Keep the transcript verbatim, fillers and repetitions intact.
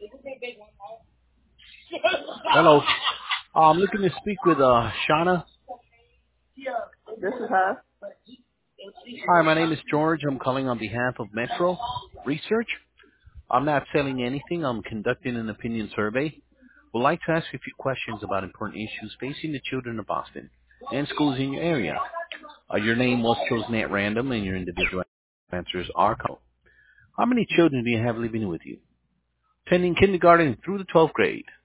Hello. Uh, I'm looking to speak with uh, Shauna. This is her. Hi, my name is George. I'm calling on behalf of Metro Research. I'm not selling anything. I'm conducting an opinion survey. Would like to ask you a few questions about important issues facing the children of Boston and schools in your area. Uh, your name was chosen at random, and your individual answers are correct. How many children do you have living with you? Attending kindergarten through the twelfth grade.